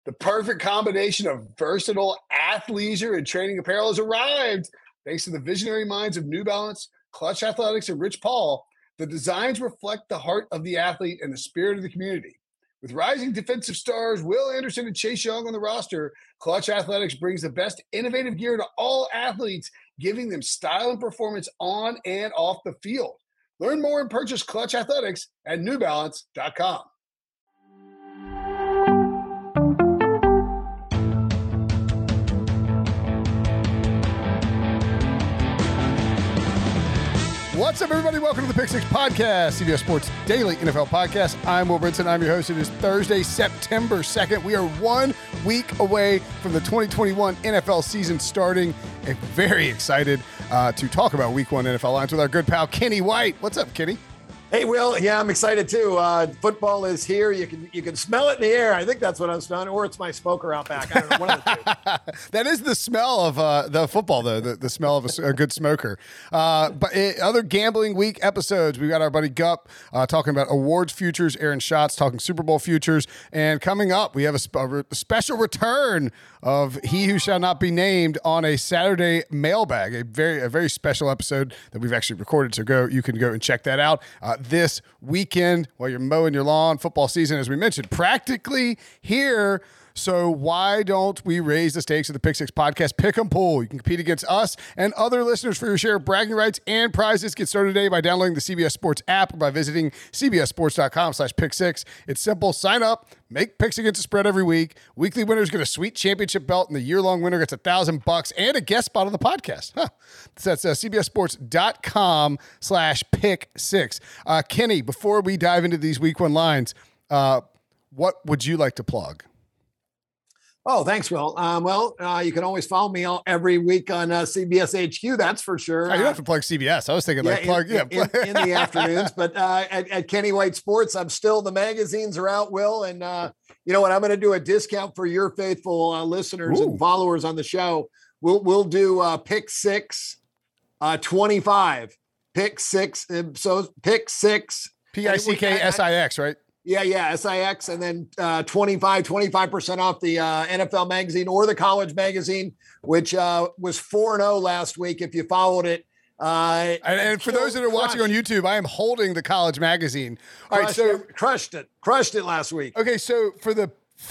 The perfect combination of versatile athleisure and training apparel has arrived. Thanks to the visionary minds of New Balance, Clutch Athletics, and Rich Paul, the designs reflect the heart of the athlete and the spirit of the community. With rising defensive stars Will Anderson and Chase Young on the roster, Clutch Athletics brings the best innovative gear to all athletes, giving them style and performance on and off the field. Learn more and purchase Clutch Athletics at newbalance.com. What's up, everybody? Welcome to the Pick Six Podcast, CBS Sports Daily NFL Podcast. I'm Will Brinson. I'm your host. It is Thursday, September 2nd. We are 1 week away from the 2021 NFL season starting. And very excited to talk about Week 1 NFL lines with our good pal, Kenny White. What's up, Kenny? Hey, Will. Yeah, I'm excited too. Football is here. You can smell it in the air. I think that's what I'm smelling, or it's my smoker out back. I don't know, one of the two. That is the smell of the football, though. The smell of a good smoker. Other gambling week episodes. We've got our buddy Gup talking about awards futures, Aaron Schatz talking Super Bowl futures, and coming up, we have a special return of He Who Shall Not Be Named on a Saturday mailbag. A very special episode that we've actually recorded. So you can go and check that out this weekend while you're mowing your lawn. Football season, as we mentioned, practically here. So why don't we raise the stakes of the Pick Six Podcast Pick 'em Pool? You can compete against us and other listeners for your share of bragging rights and prizes. Get started today by downloading the CBS Sports app or by visiting cbssports.com/pick6. It's simple. Sign up, make picks against the spread every week. Weekly winners get a sweet championship belt, and the year-long winner gets $1,000 and a guest spot on the podcast. So that's cbssports.com/pick6. Kenny, before we dive into these Week 1 lines, what would you like to plug? Oh, thanks, Will. You can always follow me every week on CBS HQ. That's for sure. You don't have to plug CBS. I was thinking in the afternoons. But at Kenny White Sports, the magazines are out, Will. And you know what? I'm going to do a discount for your faithful listeners and followers on the show. We'll do Pick Six 25. Pick Six. So Pick Six. PICKSIX, right? Yeah, SIX, and then 25% off the NFL magazine or the college magazine, which was 4-0 last week if you followed it. And for those that are watching on YouTube, I am holding the college magazine. All right, so crushed it last week. Okay, so for the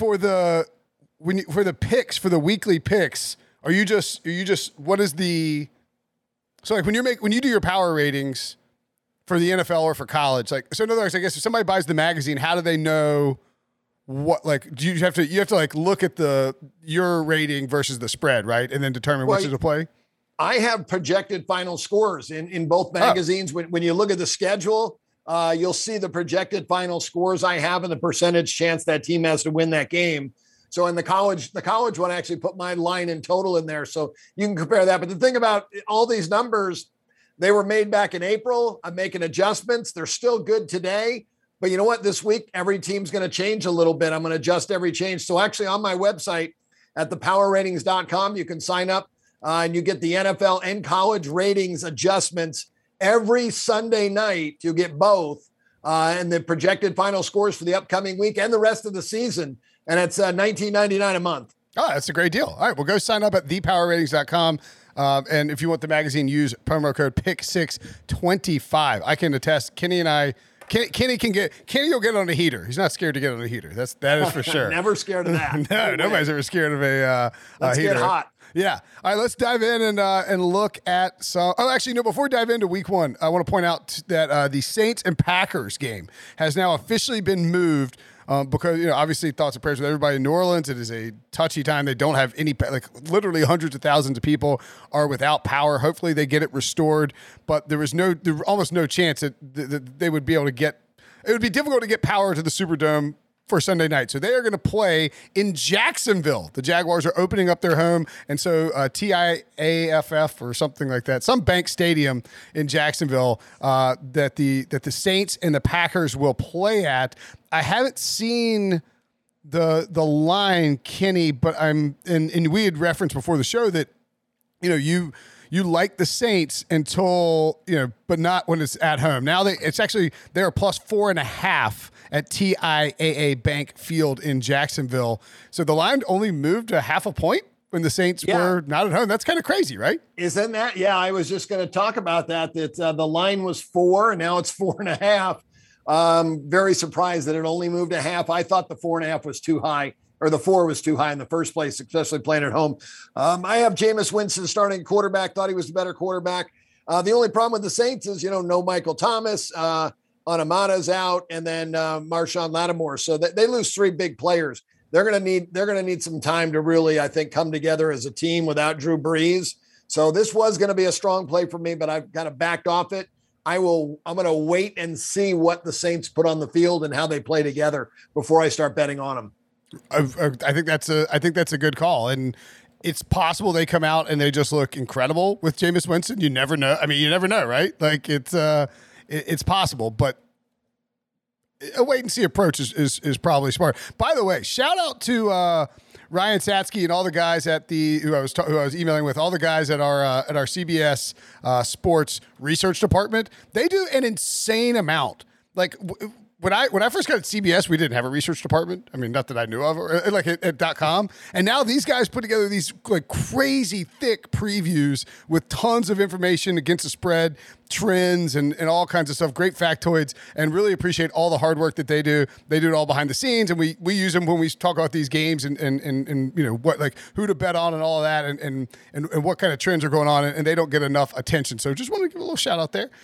picks, for the weekly picks, are you just what is the like when you do your power ratings for the NFL or for college? Like, so in other words, I guess if somebody buys the magazine, how do they know what, like, do you have to like look at your rating versus the spread, right? And then determine which is to play? I have projected final scores in both magazines. When you look at the schedule, you'll see the projected final scores I have and the percentage chance that team has to win that game. So in the college one, I actually put my line in total in there. So you can compare that. But the thing about all these numbers, they were made back in April. I'm making adjustments. They're still good today. But you know what? This week, every team's going to change a little bit. I'm going to adjust every change. So actually on my website at thepowerratings.com, you can sign up and you get the NFL and college ratings adjustments every Sunday night. You get both and the projected final scores for the upcoming week and the rest of the season. And it's $19.99 a month. Oh, that's a great deal. All right, well, go sign up at thepowerratings.com. And if you want the magazine, use promo code PICK625. I can attest, Kenny will get on a heater. He's not scared to get on a heater. That is for sure. Never scared of that. No, nobody's ever scared of a Let's heater. Get hot. Yeah. All right, let's dive in and look at some. Oh, actually, no, before we dive into Week 1, I want to point out that the Saints and Packers game has now officially been moved because, obviously thoughts and prayers with everybody in New Orleans. It is a touchy time. They don't have any, literally hundreds of thousands of people are without power. Hopefully they get it restored, but there was almost no chance that they would be able to get, it would be difficult to get power to the Superdome for Sunday night. So they are going to play in Jacksonville. The Jaguars are opening up their home. And so TIAFF or something like that, some bank stadium in Jacksonville that the Saints and the Packers will play at. I haven't seen the line, Kenny, but and we had referenced before the show that, you like the Saints until, but not when it's at home. Now they're plus 4.5 at TIAA Bank Field in Jacksonville. So the line only moved a half a point when the Saints were not at home. That's kind of crazy, right? Isn't that? Yeah, I was just going to talk about that the line was 4 and now it's 4.5. Very surprised that it only moved a half. I thought the 4.5 was too high, or the 4 was too high in the first place, especially playing at home. I have Jameis Winston starting quarterback, thought he was the better quarterback. The only problem with the Saints is, no Michael Thomas, Onamada's out, and then Marshawn Lattimore. So they lose 3 big players. They're going to need some time to really, I think, come together as a team without Drew Brees. So this was going to be a strong play for me, but I've kind of backed off it. I'm going to wait and see what the Saints put on the field and how they play together before I start betting on them. I think that's a good call. And it's possible they come out and they just look incredible with Jameis Winston. You never know. I mean, you never know, right? Like it's possible, but a wait and see approach is probably smart. By the way, shout out to Ryan Satsky and all the guys at who I was emailing with, all the guys at our CBS sports research department. They do an insane amount. Like when I first got at CBS, we didn't have a research department. I mean, not that I knew of, or like at .com. And now these guys put together these like crazy thick previews with tons of information against the spread, trends, and all kinds of stuff. Great factoids, and really appreciate all the hard work that they do. They do it all behind the scenes, and we use them when we talk about these games and what, like who to bet on and all of that, and what kind of trends are going on, and they don't get enough attention. So just want to give a little shout out there.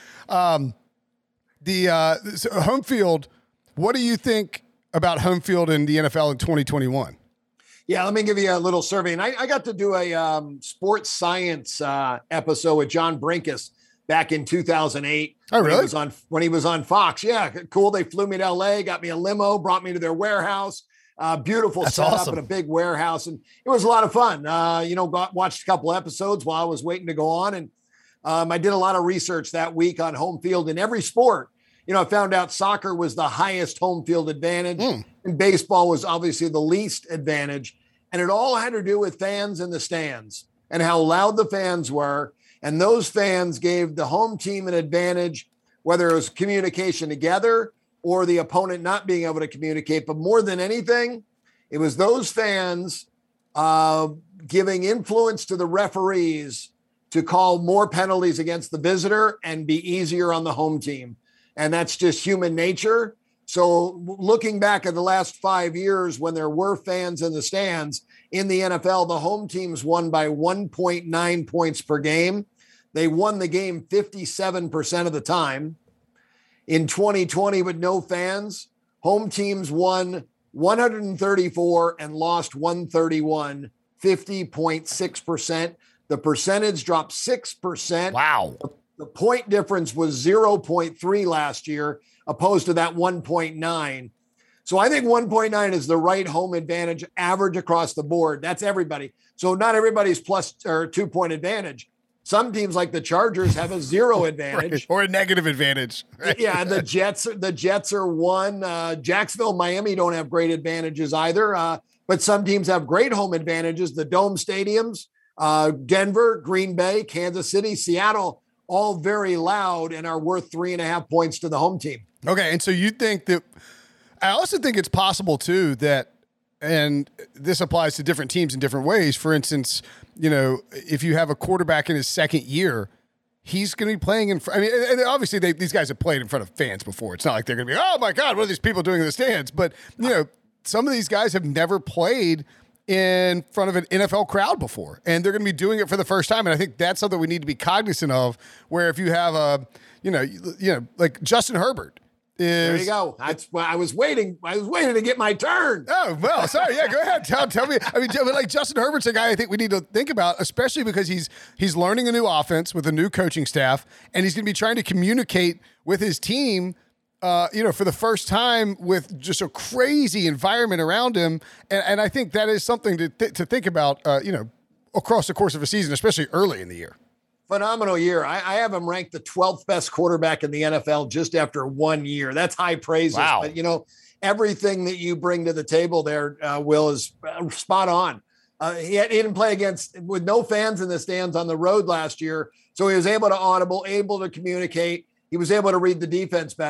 Home field, what do you think about home field in the NFL in 2021? Yeah, let me give you a little survey. And I got to do a sports science episode with John Brinkus back in 2008. Oh, really? When he was on Fox. Yeah, cool. They flew me to LA, got me a limo, brought me to their warehouse. Beautiful That's setup awesome. in a big warehouse. And it was a lot of fun. Watched a couple episodes while I was waiting to go on. And I did a lot of research that week on home field in every sport. I found out soccer was the highest home field advantage, and baseball was obviously the least advantage. And it all had to do with fans in the stands and how loud the fans were. And those fans gave the home team an advantage, whether it was communication together or the opponent not being able to communicate. But more than anything, it was those fans giving influence to the referees to call more penalties against the visitor and be easier on the home team. And that's just human nature. So looking back at the last 5 years when there were fans in the stands in the NFL, the home teams won by 1.9 points per game. They won the game 57% of the time. In 2020, with no fans, home teams won 134 and lost 131, 50.6%. The percentage dropped 6%. Wow. The point difference was 0.3 last year, opposed to that 1.9. So I think 1.9 is the right home advantage average across the board. That's everybody. So not everybody's plus or 2-point advantage. Some teams like the Chargers have a 0 advantage. Right. Or a negative advantage. Right. Yeah, the Jets are 1. Jacksonville, Miami don't have great advantages either. But some teams have great home advantages. The dome stadiums, Denver, Green Bay, Kansas City, Seattle, all very loud and are worth 3.5 points to the home team. Okay. And so you think that, I also think it's possible too that, and this applies to different teams in different ways. For instance, if you have a quarterback in his second year, he's going to be playing in front. I mean, and obviously these guys have played in front of fans before. It's not like they're going to be, oh my God, what are these people doing in the stands? But, some of these guys have never played in front of an NFL crowd before, and they're going to be doing it for the first time. And I think that's something we need to be cognizant of, where if you have like Justin Herbert. There you go. That's why I was waiting. I was waiting to get my turn. Oh, well, sorry. Yeah, go ahead. Tell me. I mean, like Justin Herbert's a guy I think we need to think about, especially because he's learning a new offense with a new coaching staff, and he's going to be trying to communicate with his team, for the first time with just a crazy environment around him. And I think that is something to think about, across the course of a season, especially early in the year. Phenomenal year. I have him ranked the 12th best quarterback in the NFL just after 1 year. That's high praises. Wow. But, everything that you bring to the table there, Will, is spot on. He didn't play with no fans in the stands on the road last year. So he was able to audible, able to communicate. He was able to read the defense better.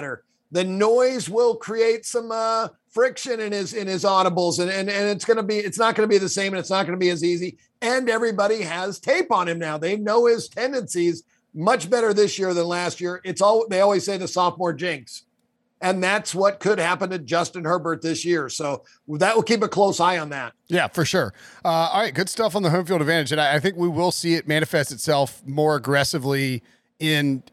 the noise will create some friction in his audibles, and it's not going to be the same, and it's not going to be as easy. And everybody has tape on him now. They know his tendencies much better this year than last year. They always say the sophomore jinx. And that's what could happen to Justin Herbert this year. So that will keep a close eye on that. Yeah, for sure. All right, good stuff on the home field advantage. And I think we will see it manifest itself more aggressively in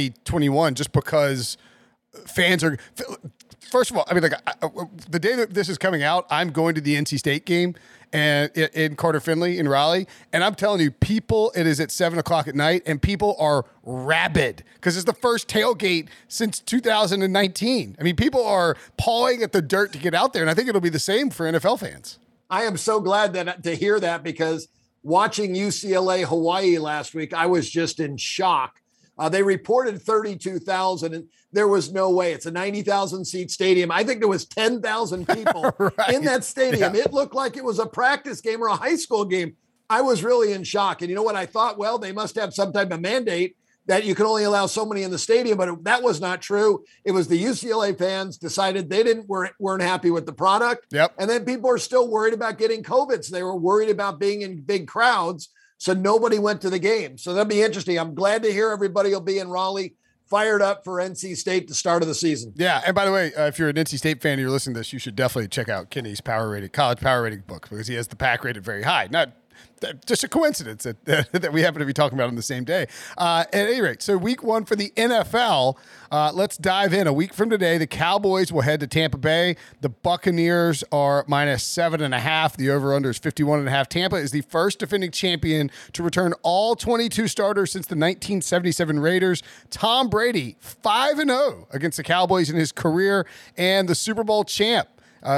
2021 just because fans are – first of all, I mean, the day that this is coming out, I'm going to the NC State game and in Carter Finley in Raleigh. And I'm telling you, it is at 7:00 at night, and people are rabid because it's the first tailgate since 2019. I mean, people are pawing at the dirt to get out there, and I think it'll be the same for NFL fans. I am so glad to hear that, because watching UCLA Hawaii last week, I was just in shock. They reported 32,000, and there was no way. It's a 90,000 seat stadium. I think there was 10,000 people right. in that stadium. Yeah. It looked like it was a practice game or a high school game. I was really in shock. And you know what I thought? Well, they must have some type of mandate that you can only allow so many in the stadium, but that was not true. It was the UCLA fans decided they weren't happy with the product. Yep. And then people are still worried about getting COVID. So they were worried about being in big crowds. So nobody went to the game. So that'll be interesting. I'm glad to hear everybody will be in Raleigh, fired up for NC State, the start of the season. Yeah. And by the way, if you're an NC State fan and you're listening to this, you should definitely check out Kenny's college power rating book, because he has the pack rated very high. Not just a coincidence that we happen to be talking about on the same day. At any rate, so week 1 for the NFL, let's dive in. A week from today, the Cowboys will head to Tampa Bay. The Buccaneers are -7.5. The over-under is 51.5. Tampa is the first defending champion to return all 22 starters since the 1977 Raiders. Tom Brady, 5-0 against the Cowboys in his career, and the Super Bowl champ.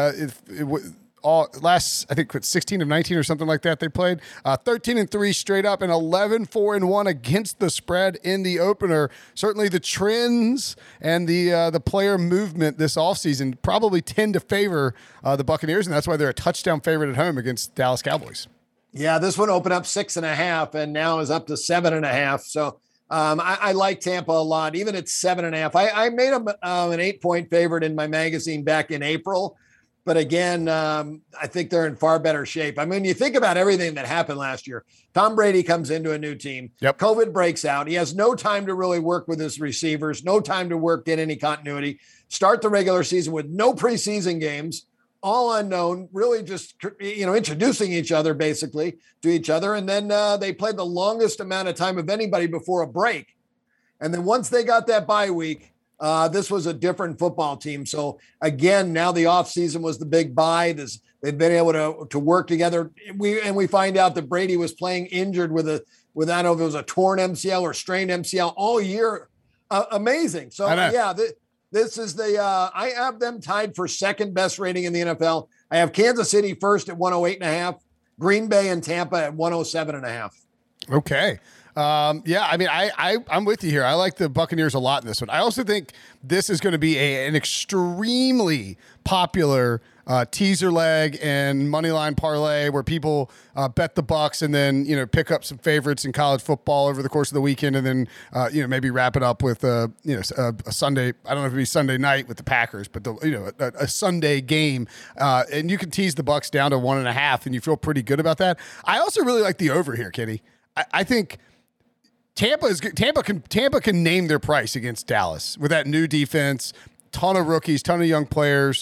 Last, I think, 16 of 19 or something like that they played. 13-3 straight up, and 11-4-1 against the spread in the opener. Certainly the trends and the player movement this offseason probably tend to favor the Buccaneers, and that's why they're a touchdown favorite at home against Dallas Cowboys. Yeah, this one opened up 6.5 and now is up to 7.5. So I like Tampa a lot, even at 7.5. I made them an 8-point favorite in my magazine back in April. But again, I think they're in far better shape. I mean, you think about everything that happened last year. Tom Brady comes into a new team. Yep. COVID breaks out. He has no time to really work with his receivers, no time to get any continuity. Start the regular season with no preseason games, all unknown, really just, introducing each other basically to each other. And then they played the longest amount of time of anybody before a break. And then once they got that bye week, this was a different football team. So again, now the offseason was the big buy. They've been able to work together. We find out that Brady was playing injured with I don't know if it was a torn MCL or strained MCL all year. Amazing. So yeah, this is I have them tied for second best rating in the NFL. I have Kansas City first at 108.5, Green Bay and Tampa at 107.5. Okay. Yeah, I mean, I'm with you here. I like the Buccaneers a lot in this one. I also think this is going to be an extremely popular teaser leg and money line parlay where people bet the Bucs and then pick up some favorites in college football over the course of the weekend, and then maybe wrap it up with a Sunday. I don't know if it'd be Sunday night with the Packers, but a Sunday game, and you can tease the Bucs down to 1.5, and you feel pretty good about that. I also really like the over here, Kenny. I think Tampa can name their price against Dallas with that new defense, ton of rookies, ton of young players.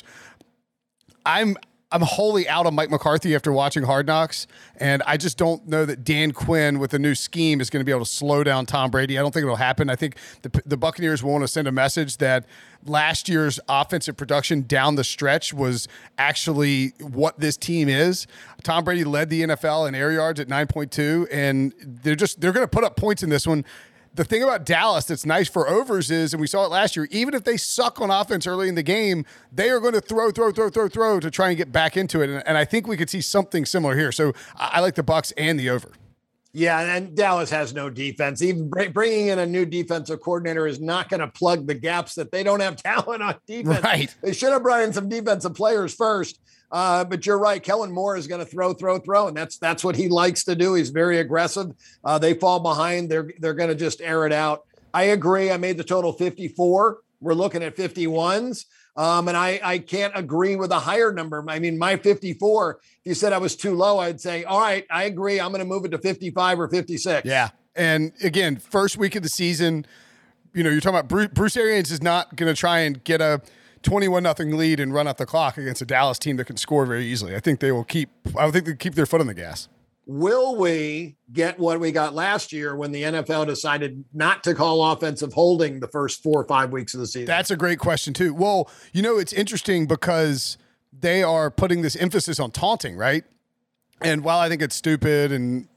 I'm wholly out on Mike McCarthy after watching Hard Knocks, and I just don't know that Dan Quinn with a new scheme is going to be able to slow down Tom Brady. I don't think it'll happen. I think the Buccaneers want to send a message that last year's offensive production down the stretch was actually what this team is. Tom Brady led the NFL in air yards at 9.2, and they're going to put up points in this one. The thing about Dallas that's nice for overs is, and we saw it last year, even if they suck on offense early in the game, they are going to throw to try and get back into it. And I think we could see something similar here. So I like the Bucs and the over. Yeah, and Dallas has no defense. Even bringing in a new defensive coordinator is not going to plug the gaps that they don't have talent on defense. Right. They should have brought in some defensive players first. But you're right. Kellen Moore is going to throw. And that's what he likes to do. He's very aggressive. They fall behind. They're going to just air it out. I agree. I made the total 54. we're looking at 51s. And I can't agree with a higher number. I mean, my 54, if you said I was too low, I'd say, all right, I agree. I'm going to move it to 55 or 56. Yeah. And again, first week of the season, you're talking about Bruce Arians is not going to try and get a 21-0 lead and run out the clock against a Dallas team that can score very easily. I think they keep their foot on the gas. Will we get what we got last year when the NFL decided not to call offensive holding the first 4 or 5 weeks of the season? That's a great question too. Well, it's interesting because they are putting this emphasis on taunting, right? And while I think it's stupid and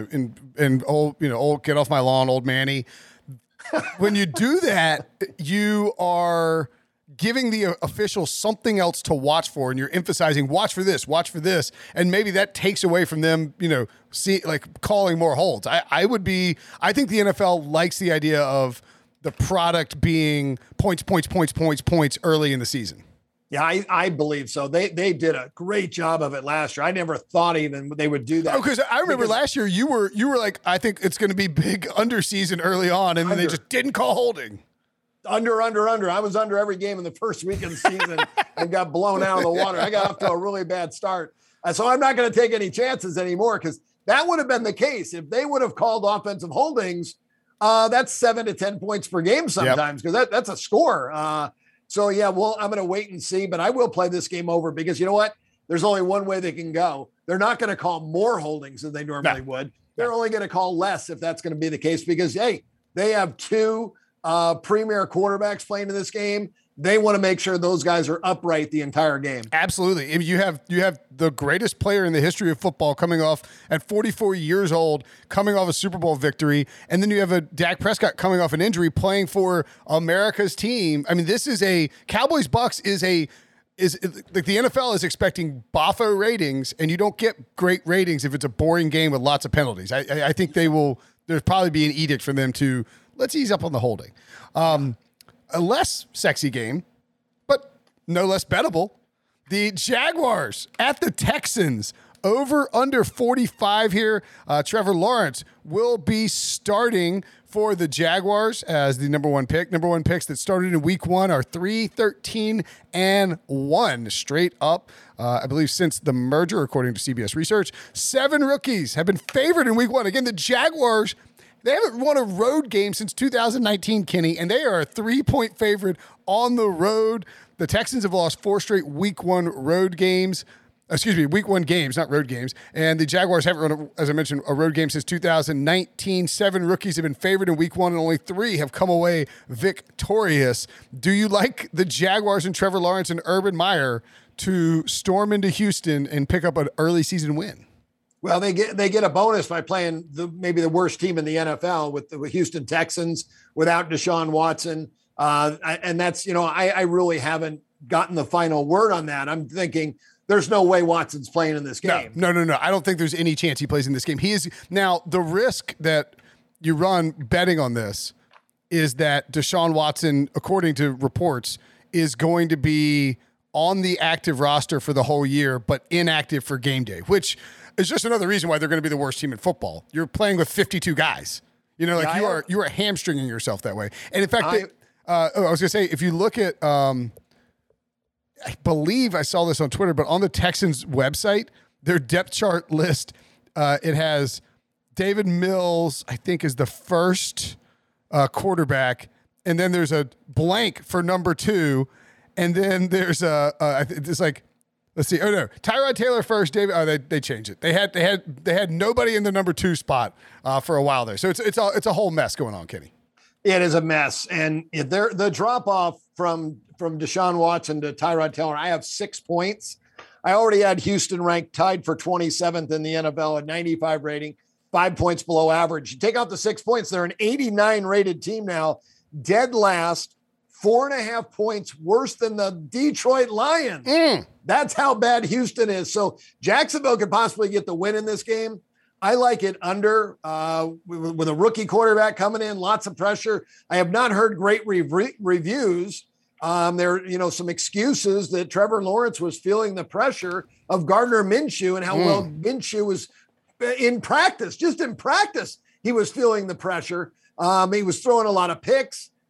old get off my lawn, old Manny, when you do that, you are giving the officials something else to watch for, and you're emphasizing watch for this, and maybe that takes away from them, calling more holds. I think the NFL likes the idea of the product being points early in the season. Yeah, I believe so. They did a great job of it last year. I never thought even they would do that. Oh, because I remember last year you were like, I think it's going to be big under season early on, and then they just didn't call holding. Under. I was under every game in the first week of the season and got blown out of the water. I got off to a really bad start. So I'm not going to take any chances anymore, because that would have been the case. If they would have called offensive holdings, that's 7 to 10 points per game sometimes, because that's a score. So, yeah, well, I'm going to wait and see, but I will play this game over, because you know what? There's only one way they can go. They're not going to call more holdings than they normally would. They're only going to call less if that's going to be the case, because, hey, they have 2 premier quarterbacks playing in this game. They want to make sure those guys are upright the entire game. Absolutely. If you have the greatest player in the history of football coming off at 44 years old, coming off a Super Bowl victory, and then you have a Dak Prescott coming off an injury playing for America's team. I mean, this is a Cowboys-Bucks is like the NFL is expecting Boffo ratings, and you don't get great ratings if it's a boring game with lots of penalties. I think there's probably be an edict for them to let's ease up on the holding. A less sexy game, but no less bettable. The Jaguars at the Texans, over under 45 here. Trevor Lawrence will be starting for the Jaguars as the number one pick. Number one picks that started in week 1 are 3-13-1 straight up. I believe since the merger, according to CBS Research, 7 rookies have been favored in week 1. Again, the Jaguars, they haven't won a road game since 2019, Kenny, and they are a 3-point favorite on the road. The Texans have lost 4 straight week 1 games, not road games. And the Jaguars haven't run, as I mentioned, a road game since 2019. 7 rookies have been favored in week 1, and only 3 have come away victorious. Do you like the Jaguars and Trevor Lawrence and Urban Meyer to storm into Houston and pick up an early season win? Well, they get a bonus by playing maybe the worst team in the NFL with the Houston Texans without Deshaun Watson. And that's, I really haven't gotten the final word on that. I'm thinking there's no way Watson's playing in this game. No. I don't think there's any chance he plays in this game. He is now the risk that you run betting on this is that Deshaun Watson, according to reports, is going to be on the active roster for the whole year, but inactive for game day, which is just another reason why they're going to be the worst team in football. You're playing with 52 guys. You are hamstringing yourself that way. And in fact, I was going to say, if you look at, I believe I saw this on Twitter, but on the Texans website, their depth chart list, it has David Mills, I think, is the first quarterback, and then there's a blank for number 2, and then there's it's like, let's see. Oh no, Tyrod Taylor first. David. Oh, they changed it. They had nobody in the number 2 spot for a while there. So it's a whole mess going on, Kenny. It is a mess, and the drop off from Deshaun Watson to Tyrod Taylor. I have 6 points. I already had Houston ranked tied for 27th in the NFL at 95 rating, 5 points below average. You take out the 6 points, they're an 89 rated team now, dead last, 4.5 points worse than the Detroit Lions. That's how bad Houston is. So Jacksonville could possibly get the win in this game. I like it under with a rookie quarterback coming in, lots of pressure. I have not heard great reviews. There are, some excuses that Trevor Lawrence was feeling the pressure of Gardner Minshew and how well Minshew was in practice. Just in practice, he was feeling the pressure. He was throwing a lot of picks.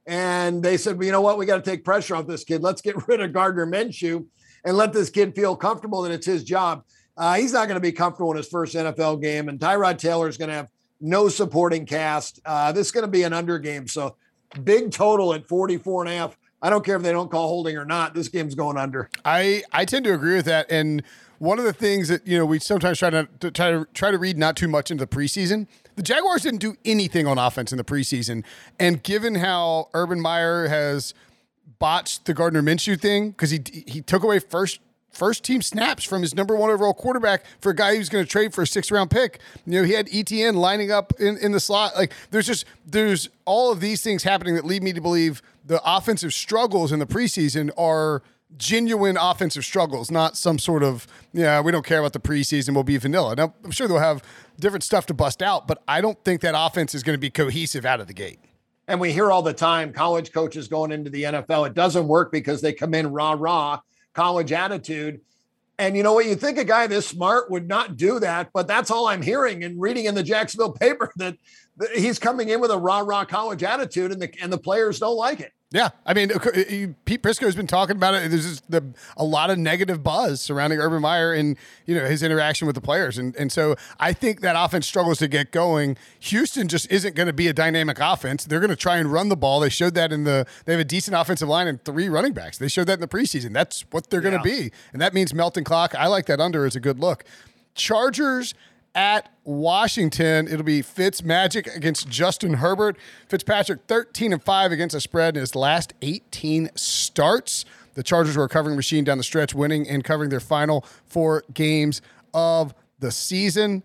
And they said, well, you know what? We got to take pressure off this kid. Let's get rid of Gardner Minshew and let this kid feel comfortable that it's his job. He's not going to be comfortable in his first NFL game. And Tyrod Taylor is going to have no supporting cast. This is going to be an under game. So big total at 44.5. I don't care if they don't call holding or not. This game's going under. I tend to agree with that. And one of the things that, we sometimes try to read not too much into the preseason. The Jaguars didn't do anything on offense in the preseason. And given how Urban Meyer has botched the Gardner Minshew thing, because he took away first team snaps from his number one overall quarterback for a guy who's going to trade for a 6th round pick. He had ETN lining up in the slot. Like there's all of these things happening that lead me to believe the offensive struggles in the preseason are genuine offensive struggles, not some sort of, we don't care about the preseason, we'll be vanilla. Now, I'm sure they'll have different stuff to bust out, but I don't think that offense is going to be cohesive out of the gate. And we hear all the time, college coaches going into the NFL, it doesn't work because they come in rah, college attitude. And you know what? You think a guy this smart would not do that, but that's all I'm hearing and reading in the Jacksonville paper, that he's coming in with a rah college attitude, and the players don't like it. Yeah, I mean, Pete Prisco has been talking about it. There's just a lot of negative buzz surrounding Urban Meyer and his interaction with the players, and so I think that offense struggles to get going. Houston just isn't going to be a dynamic offense. They're going to try and run the ball. They showed that they have a decent offensive line and 3 running backs. They showed that in the preseason. That's what they're going to be, and that means melting clock. I like that under as a good look. Chargers at Washington. It'll be Fitzmagic against Justin Herbert. Fitzpatrick 13-5 against the spread in his last 18 starts. The Chargers were a covering machine down the stretch, winning and covering their final 4 games of the season.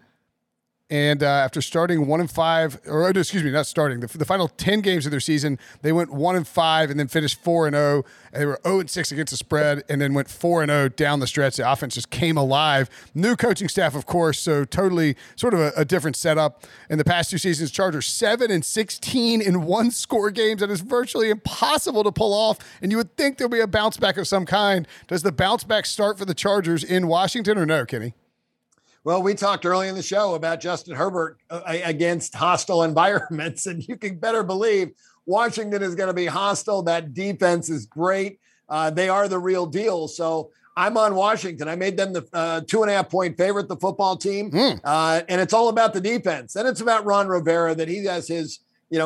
And after starting 1-5, or excuse me, not starting, the final 10 games of their season, they went 1-5 and then finished 4-0. They were 0-6 against the spread and then went 4-0 down the stretch. The offense just came alive. New coaching staff, of course, so totally sort of a different setup. In the past 2 seasons, Chargers 7-16 in 1-score games. That is virtually impossible to pull off, and you would think there'll be a bounce back of some kind. Does the bounce back start for the Chargers in Washington or no, Kenny? Well, we talked early in the show about Justin Herbert against hostile environments, and you can better believe Washington is going to be hostile. That defense is great. They are the real deal. So I'm on Washington. I made them the 2.5-point favorite, the football team. And it's all about the defense. And it's about Ron Rivera, that he has his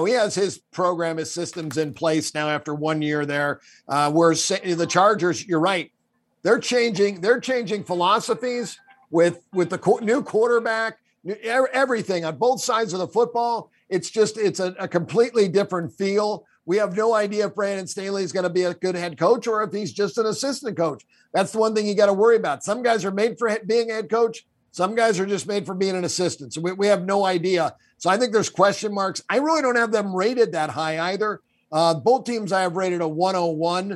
program, his systems in place now after 1 year there. Whereas the Chargers, you're right. They're changing philosophies with the new quarterback, everything on both sides of the football. It's a completely different feel. We have no idea if Brandon Staley is going to be a good head coach or if he's just an assistant coach. That's the one thing you got to worry about. Some guys are made for being a head coach. Some guys are just made for being an assistant. So we have no idea. So I think there's question marks. I really don't have them rated that high either. Both teams I have rated a 101,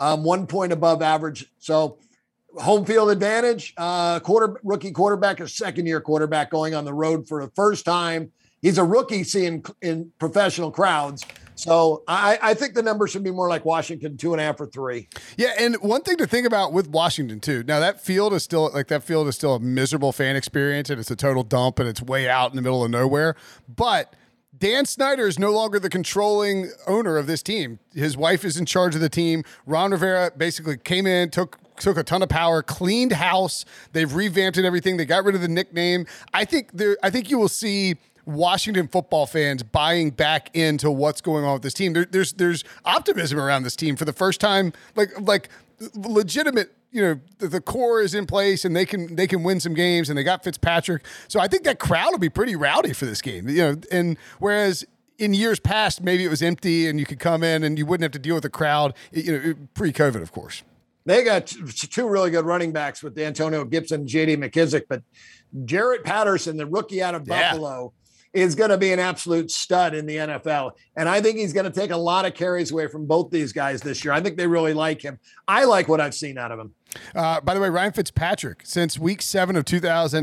1 point above average. So home field advantage, rookie quarterback or second-year quarterback going on the road for the first time. He's a rookie seeing in professional crowds. So I think the number should be more like Washington, 2.5 or 3. Yeah, and one thing to think about with Washington too. Now that field is still a miserable fan experience, and it's a total dump, and it's way out in the middle of nowhere. But Dan Snyder is no longer the controlling owner of this team. His wife is in charge of the team. Ron Rivera basically came in, took a ton of power, cleaned house. They've revamped everything. They got rid of the nickname. I think you will see Washington football fans buying back into what's going on with this team. There's optimism around this team for the first time, like legitimate. The core is in place and they can win some games, and they got Fitzpatrick. So I think that crowd will be pretty rowdy for this game. And whereas in years past, maybe it was empty and you could come in and you wouldn't have to deal with the crowd, pre-COVID, of course. They got 2 really good running backs with Antonio Gibson and J.D. McKissick, but Jarrett Patterson, the rookie out of Buffalo, is going to be an absolute stud in the NFL. And I think he's going to take a lot of carries away from both these guys this year. I think they really like him. I like what I've seen out of him. By the way, Ryan Fitzpatrick, since week 7 of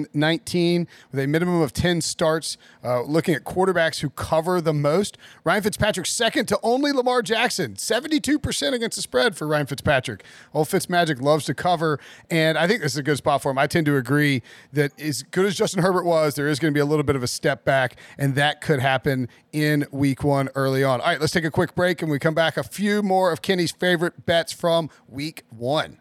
2019, with a minimum of 10 starts, looking at quarterbacks who cover the most, Ryan Fitzpatrick second to only Lamar Jackson, 72% against the spread for Ryan Fitzpatrick. Old Fitzmagic loves to cover, and I think this is a good spot for him. I tend to agree that as good as Justin Herbert was, there is going to be a little bit of a step back. and that could happen in week 1 early on. All right, let's take a quick break, and when we come back, a few more of Kenny's favorite bets from week 1.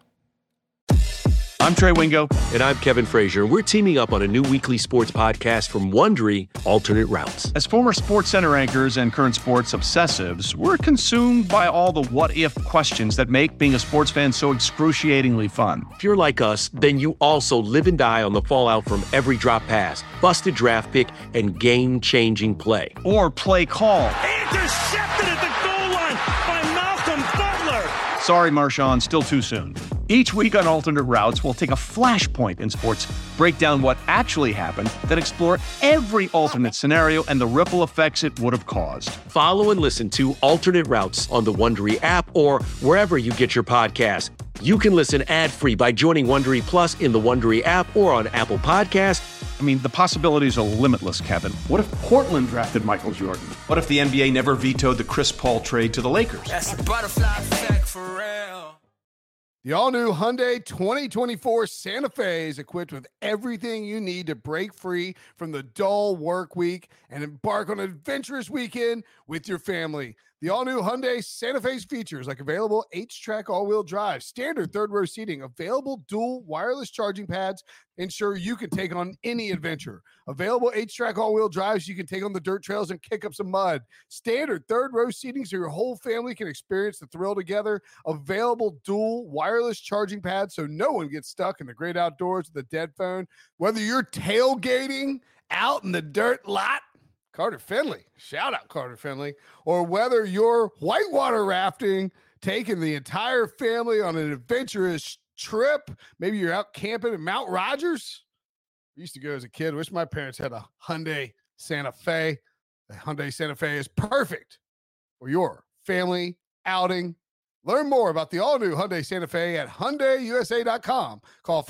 I'm Trey Wingo. And I'm Kevin Frazier. We're teaming up on a new weekly sports podcast from Wondery, Alternate Routes. As former Sports Center anchors and current sports obsessives, we're consumed by all the what-if questions that make being a sports fan so excruciatingly fun. If you're like us, then you also live and die on the fallout from every drop pass, busted draft pick, and game-changing play. Or play call. Intercepted at the goal line by Malcolm Butler. Sorry, Marshawn, still too soon. Each week on Alternate Routes, we'll take a flashpoint in sports, break down what actually happened, then explore every alternate scenario and the ripple effects it would have caused. Follow and listen to Alternate Routes on the Wondery app or wherever you get your podcasts. You can listen ad-free by joining Wondery Plus in the Wondery app or on Apple Podcasts. I mean, the possibilities are limitless, Kevin. What if Portland drafted Michael Jordan? What if the NBA never vetoed the Chris Paul trade to the Lakers? That's a butterfly effect for real. The all-new Hyundai 2024 Santa Fe is equipped with everything you need to break free from the dull work week and embark on an adventurous weekend with your family. The all-new Hyundai Santa Fe's features like available H-Track all-wheel drive, standard third-row seating, available dual wireless charging pads, ensure you can take on any adventure. Available H-Track all-wheel drives you can take on the dirt trails and kick up some mud. Standard third-row seating so your whole family can experience the thrill together. Available dual wireless charging pads so no one gets stuck in the great outdoors with a dead phone. Whether you're tailgating out in the dirt lot, Carter Finley, shout out Carter Finley, or whether you're whitewater rafting, taking the entire family on an adventurous trip, maybe you're out camping in Mount Rogers. I used to go as a kid. Wish my parents had a Hyundai Santa Fe. The Hyundai Santa Fe is perfect for your family outing. Learn more about the all-new Hyundai Santa Fe at HyundaiUSA.com. Call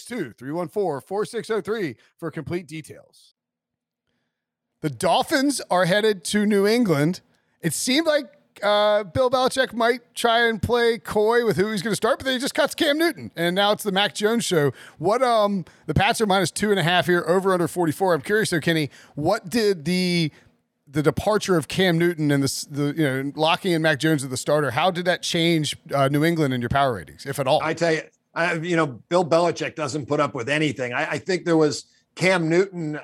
562-314-4603 for complete details. The Dolphins are headed to New England. It seemed like Bill Belichick might try and play coy with who he's going to start, but then he just cuts Cam Newton, and now it's the Mac Jones show. What the Pats are -2.5 here, over under 44. I'm curious though, Kenny, what did the departure of Cam Newton and the locking in Mac Jones as the starter, how did that change New England in your power ratings, if at all? I tell you, Bill Belichick doesn't put up with anything. I think there was Cam Newton.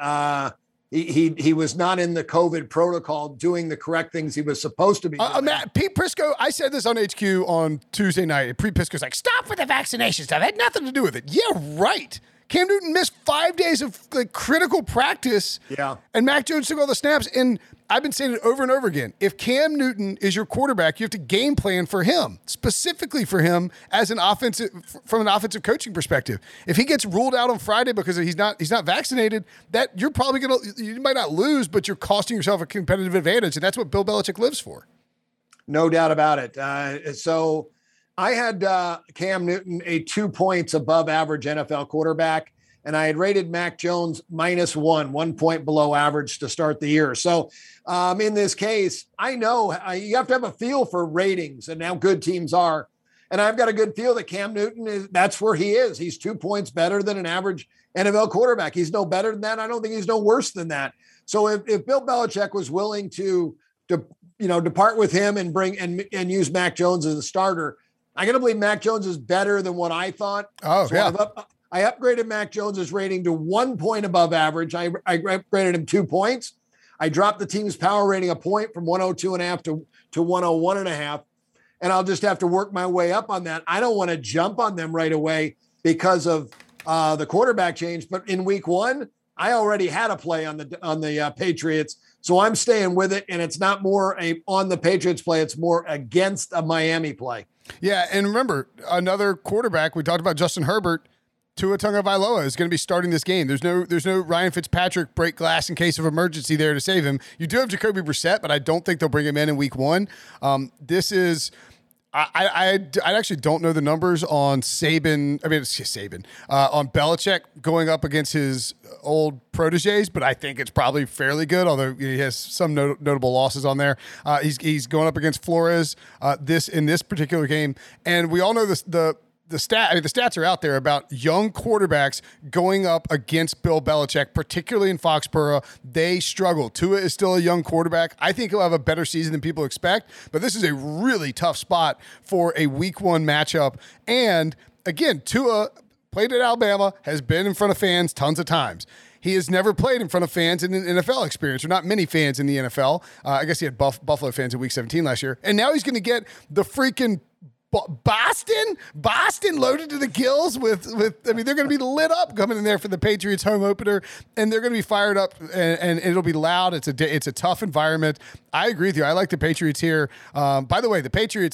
He was not in the COVID protocol doing the correct things he was supposed to be doing. Pete Prisco, I said this on HQ on Tuesday night. Pete Prisco's like, stop with the vaccination stuff. It had nothing to do with it. Yeah, right. Cam Newton missed 5 days of critical practice. Yeah. And Mac Jones took all the snaps. And I've been saying it over and over again. If Cam Newton is your quarterback, you have to game plan for him, specifically for him from an offensive coaching perspective. If he gets ruled out on Friday because he's not vaccinated, that you're probably you might not lose, but you're costing yourself a competitive advantage. And that's what Bill Belichick lives for. No doubt about it. So I had Cam Newton 2 points above average NFL quarterback, and I had rated Mac Jones -1 point below average to start the year. So in this case, I know you have to have a feel for ratings and how good teams are. And I've got a good feel that Cam Newton that's where he is. He's 2 points better than an average NFL quarterback. He's no better than that. I don't think he's no worse than that. So if Bill Belichick was willing to depart with him and bring and use Mac Jones as a starter, I got to believe Mac Jones is better than what I thought. Oh, so yeah. I upgraded Mac Jones's rating to 1 point above average. I upgraded him 2 points. I dropped the team's power rating a point from 102.5 to 101.5. And I'll just have to work my way up on that. I don't want to jump on them right away because of the quarterback change. But in week 1, I already had a play on the Patriots. So I'm staying with it. And it's not more on the Patriots play. It's more against a Miami play. Yeah. And remember, another quarterback, we talked about Justin Herbert. Tua Tagovailoa is going to be starting this game. There's no Ryan Fitzpatrick break glass in case of emergency there to save him. You do have Jacoby Brissett, but I don't think they'll bring him in week 1. This is I actually don't know the numbers on Saban. I mean, it's Saban on Belichick going up against his old proteges, but I think it's probably fairly good. Although he has some notable losses on there. He's going up against Flores in this particular game, and we all know the the stats are out there about young quarterbacks going up against Bill Belichick, particularly in Foxborough. They struggle. Tua is still a young quarterback. I think he'll have a better season than people expect, but this is a really tough spot for a week 1 matchup. And again, Tua played at Alabama, has been in front of fans tons of times. He has never played in front of fans in an NFL experience, or not many fans in the NFL. I guess he had Buffalo fans in Week 17 last year. And now he's going to get the freaking Boston loaded to the gills with they're going to be lit up coming in there for the Patriots home opener, and they're going to be fired up, and it'll be loud. It's a tough environment. I agree with you. I like the Patriots here. By the way, the Patriots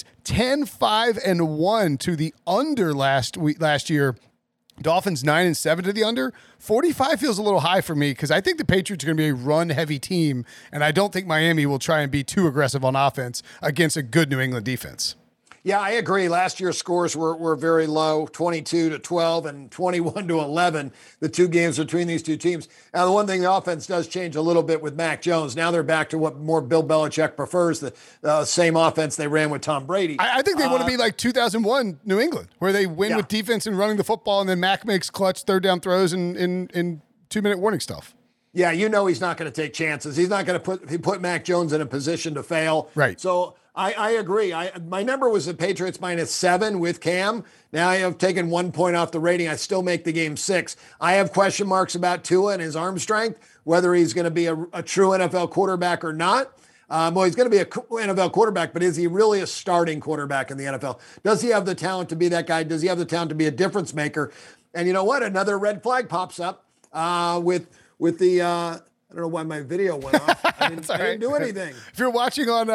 10-5-1 to the under last year. Dolphins 9-7 to the under. 45 feels a little high for me because I think the Patriots are going to be a run-heavy team, and I don't think Miami will try and be too aggressive on offense against a good New England defense. Yeah, I agree. Last year's scores were very low, 22-12 and 21-11, the 2 games between these 2 teams. Now, the one thing, the offense does change a little bit with Mac Jones. Now they're back to what more Bill Belichick prefers, the same offense they ran with Tom Brady. I think they want to be like 2001 New England, where they win with defense and running the football, and then Mac makes clutch third-down throws in 2-minute warning stuff. Yeah, he's not going to take chances. He's not going to put Mac Jones in a position to fail. Right. So I agree. My number was the Patriots -7 with Cam. Now I have taken 1 point off the rating. I still make the game 6. I have question marks about Tua and his arm strength, whether he's going to be a true NFL quarterback or not. Well, he's going to be an NFL quarterback, but is he really a starting quarterback in the NFL? Does he have the talent to be that guy? Does he have the talent to be a difference maker? And you know what? Another red flag pops up with the I don't know why my video went off. I didn't do anything. If you're watching on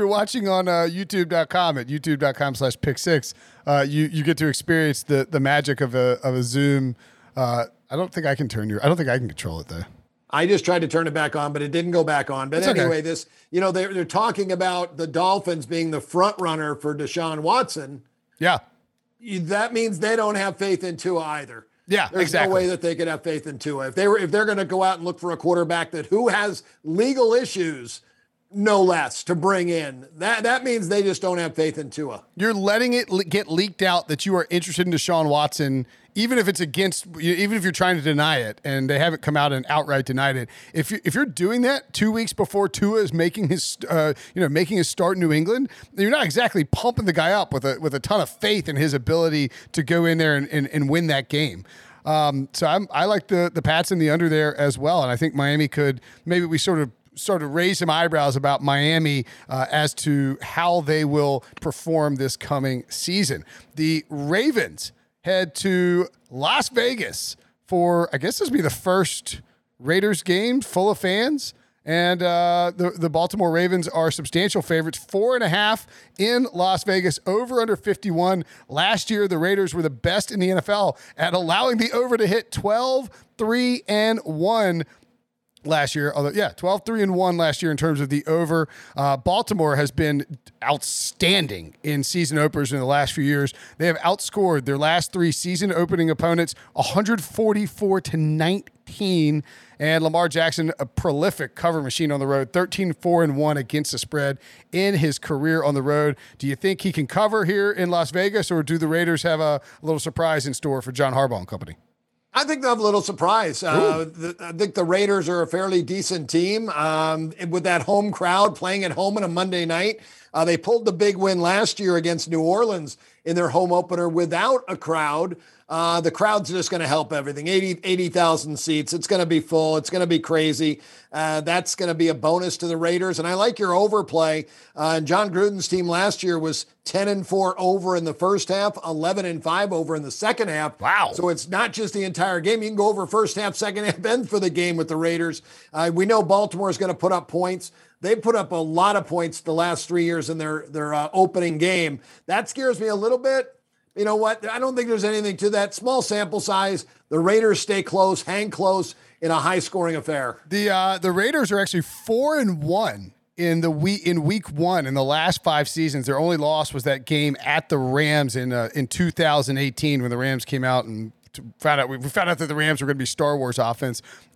YouTube.com at youtube.com/pick6, you get to experience the magic of a Zoom. I don't think I can control it though. I just tried to turn it back on, but it didn't go back on. But anyway, this, they're talking about the Dolphins being the front runner for Deshaun Watson. Yeah. That means they don't have faith in Tua either. Yeah, There's exactly. no way that they could have faith in Tua. If they're going to go out and look for a quarterback who has legal issues, no less, to bring in, that means they just don't have faith in Tua. You're letting it get leaked out that you are interested in Deshaun Watson, even if you're trying to deny it, and they haven't come out and outright denied it. If you're doing that 2 weeks before Tua is making his start in New England, you're not exactly pumping the guy up with a ton of faith in his ability to go in there and win that game. So I like the Pats in the under there as well, and I think Miami could maybe we sort of raise some eyebrows about Miami as to how they will perform this coming season. The Ravens head to Las Vegas for, I guess this will be the first Raiders game full of fans. And the Baltimore Ravens are substantial favorites, 4.5 in Las Vegas, over under 51. Last year, the Raiders were the best in the NFL at allowing the over to hit 12-3-1 last year. 12-3-1 last year in terms of the over. Baltimore has been outstanding in season openers in the last few years. They have outscored their last 3 season opening opponents 144-19. And Lamar Jackson, a prolific cover machine on the road, 13-4-1 against the spread in his career on the road. Do you think he can cover here in Las Vegas, or do the Raiders have a little surprise in store for John Harbaugh and company? I think they'll have a little surprise. I think the Raiders are a fairly decent team with that home crowd playing at home on a Monday night. They pulled the big win last year against New Orleans in their home opener without a crowd. The crowd's just going to help everything. 80,000 seats. It's going to be full. It's going to be crazy. That's going to be a bonus to the Raiders. And I like your overplay. John Gruden's team last year was 10-4 over in the first half, 11-5 over in the second half. Wow. So it's not just the entire game. You can go over first half, second half, and for the game with the Raiders. We know Baltimore is going to put up points. They put up a lot of points the last 3 years in their opening game. That scares me a little bit. You know what? I don't think there's anything to that. Small sample size. The Raiders stay close, hang close in a high-scoring affair. The Raiders are actually 4-1 in week 1 in the last 5 seasons. Their only loss was that game at the Rams in 2018 when the Rams came out and we found out that the Rams were going to be Star Wars offense.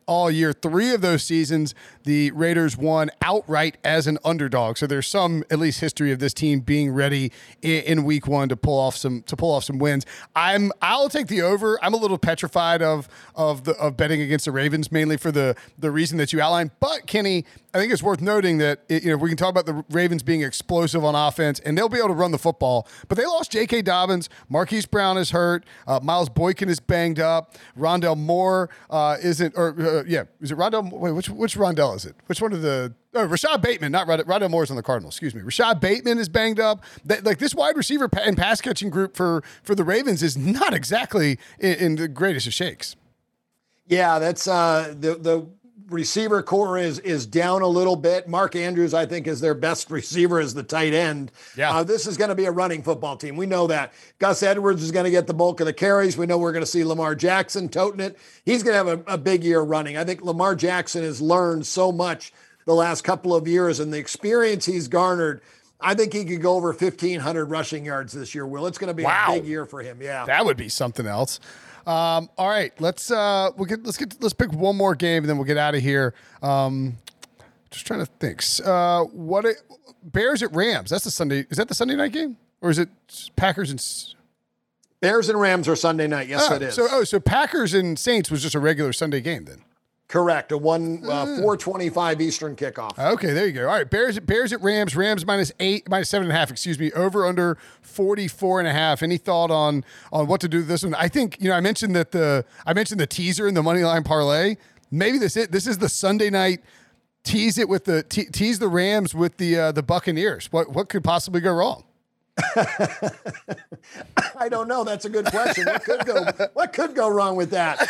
all year. 3 of those seasons, the Raiders won outright as an underdog. So there's some, at least, history of this team being ready in week 1 to pull off some wins. I'll take the over. I'm a little petrified of betting against the Ravens, mainly for the reason that you outlined. But Kenny, I think it's worth noting that we can talk about the Ravens being explosive on offense, and they'll be able to run the football. But they lost J.K. Dobbins. Marquise Brown is hurt. Miles Boykin is banged up. Rondell Moore isn't. Is it Rondell? Wait, which Rondell is it? Which one of the? Oh, Rashad Bateman, not Rondell Moore's on the Cardinals. Excuse me. Rashad Bateman is banged up. This wide receiver and pass catching group for the Ravens is not exactly in the greatest of shakes. Yeah, that's the receiver core is down a little bit. Mark Andrews, I think, is their best receiver as the tight end. Yeah. This is going to be a running football team. We know that. Gus Edwards is going to get the bulk of the carries. We know we're going to see Lamar Jackson toting it. He's going to have a big year running. I think Lamar Jackson has learned so much the last couple of years, and the experience he's garnered, I think he could go over 1,500 rushing yards this year, Will. It's going to be a big year for him. Yeah. That would be something else. All right, let's pick one more game and then we'll get out of here. Just trying to think. Bears at Rams. That's the Sunday. Is that the Sunday night game, or is it Packers and Bears and Rams are Sunday night? Yes, it is. So Packers and Saints was just a regular Sunday game then. Correct. A 4:25 Eastern kickoff. Okay, there you go. All right, Bears at Rams. Rams -7.5. Excuse me. Over under 44.5. Any thought on what to do with this one? I think I mentioned the teaser in the money line parlay. Maybe this is the Sunday night. Tease the Rams with the Buccaneers. What could possibly go wrong? I don't know. That's a good question. What could go wrong with that?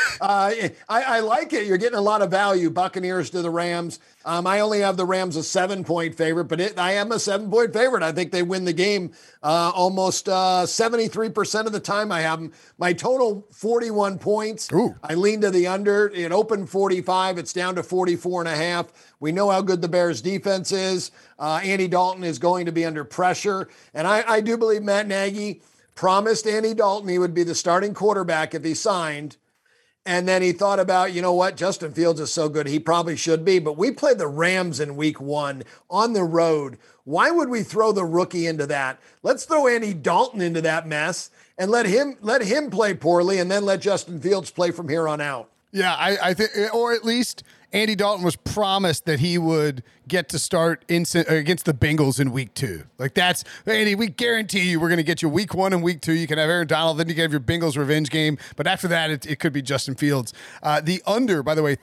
I like it. You're getting a lot of value. Buccaneers to the Rams. I only have the Rams a 7-point favorite, but I am a 7-point favorite. I think they win the game almost 73% of the time. I have them. My total 41 points. Ooh. I lean to the under. It opened 45. It's down to 44.5. We know how good the Bears defense is. Andy Dalton is going to be under pressure. And I do believe Matt Nagy promised Andy Dalton he would be the starting quarterback if he signed. And then he thought about, Justin Fields is so good, he probably should be. But we played the Rams in week 1 on the road. Why would we throw the rookie into that? Let's throw Andy Dalton into that mess and let him play poorly and then let Justin Fields play from here on out. Yeah, I think, or at least Andy Dalton was promised that he would get to start against the Bengals in week 2. Like that's, Andy, we guarantee you we're going to get you week 1 and week 2. You can have Aaron Donald, then you can have your Bengals revenge game. But after that, it could be Justin Fields. The under, by the way,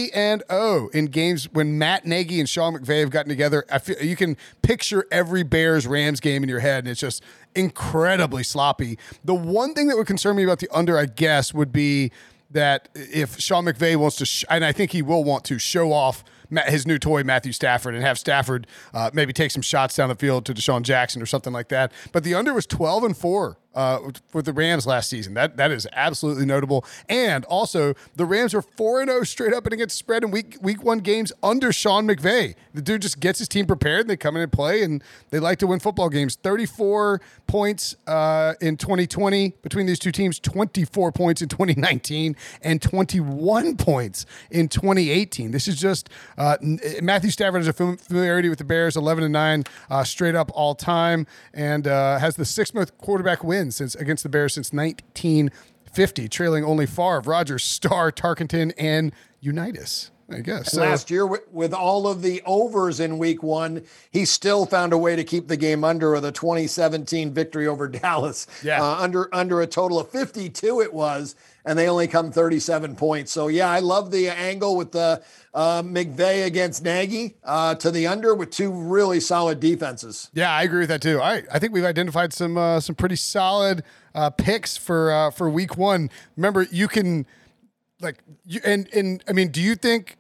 3-0 in games when Matt Nagy and Sean McVay have gotten together. I feel you can picture every Bears-Rams game in your head, and it's just incredibly sloppy. The one thing that would concern me about the under, I guess, would be that if Sean McVay wants to, and I think he will want to, show off his new toy, Matthew Stafford, and have Stafford maybe take some shots down the field to Deshaun Jackson or something like that. But the under was 12-4 with the Rams last season. That is absolutely notable. And also, the Rams are 4-0 straight up and against spread in week 1 games under Sean McVay. The dude just gets his team prepared, and they come in and play, and they like to win football games. 34 points in 2020 between these two teams, 24 points in 2019, and 21 points in 2018. This is just Matthew Stafford has a familiarity with the Bears, 11-9 straight up all time, and has the 6th most quarterback wins against the Bears since 1950, trailing only Favre, Rodgers, Starr, Tarkenton, and Unitas. I guess. So, last year, with all of the overs in week 1, he still found a way to keep the game under the 2017 victory over Dallas. Yeah. Under a total of 52 it was, and they only come 37 points. So, yeah, I love the angle with the McVay against Nagy to the under with 2 really solid defenses. Yeah, I agree with that too. All right, I think we've identified some pretty solid picks for week 1. Remember, you can. And I mean, do you think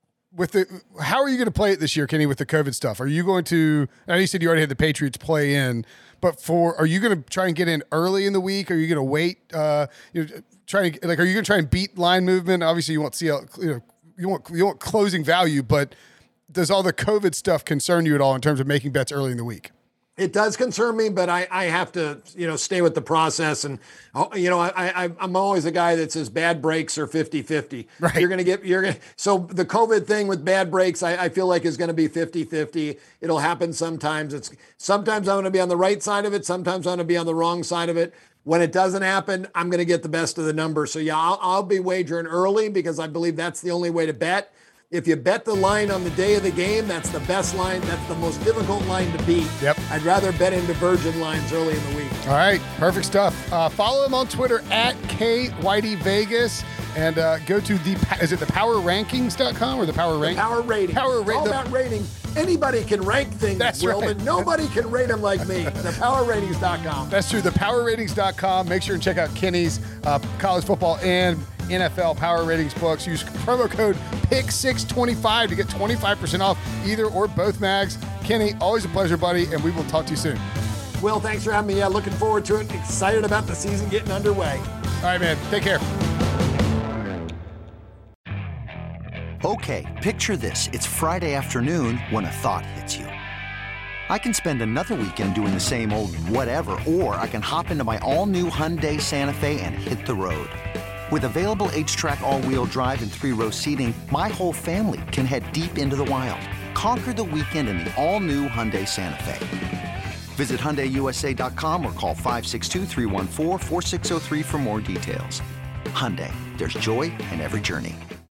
how are you going to play it this year, Kenny, with the COVID stuff? Are you going to, I know you said you already had the Patriots play in, but are you going to try and get in early in the week? Are you going to wait? Are you going to try and beat line movement? Obviously you want you want closing value, but does all the COVID stuff concern you at all in terms of making bets early in the week? It does concern me, but I have to, stay with the process. And, I'm always a guy that says bad breaks are 50-50. Right. So the COVID thing with bad breaks, I feel like is going to be 50-50. It'll happen sometimes. Sometimes I'm going to be on the right side of it. Sometimes I'm going to be on the wrong side of it. When it doesn't happen, I'm going to get the best of the numbers. So yeah, I'll be wagering early because I believe that's the only way to bet. If you bet the line on the day of the game, that's the best line. That's the most difficult line to beat. Yep. I'd rather bet into virgin lines early in the week. All right, perfect stuff. Follow him on Twitter at KWhiteyVegas and go to is it thepowerrankings.com or the Power Rankings? Power Ratings. All about ratings. Anybody can rank things, That's Will, right. but nobody can rate them like me. Thepowerratings.com. That's true. Thepowerratings.com. Make sure and check out Kenny's college football and NFL Power Ratings books. Use promo code PICK625 to get 25% off either or both mags. Kenny, always a pleasure, buddy, and we will talk to you soon. Will, thanks for having me. Yeah, looking forward to it. Excited about the season getting underway. All right, man. Take care. Okay, picture this. It's Friday afternoon when a thought hits you. I can spend another weekend doing the same old whatever, or I can hop into my all-new Hyundai Santa Fe and hit the road. With available H-Track all-wheel drive and 3-row seating, my whole family can head deep into the wild. Conquer the weekend in the all-new Hyundai Santa Fe. Visit HyundaiUSA.com or call 562-314-4603 for more details. Hyundai, there's joy in every journey.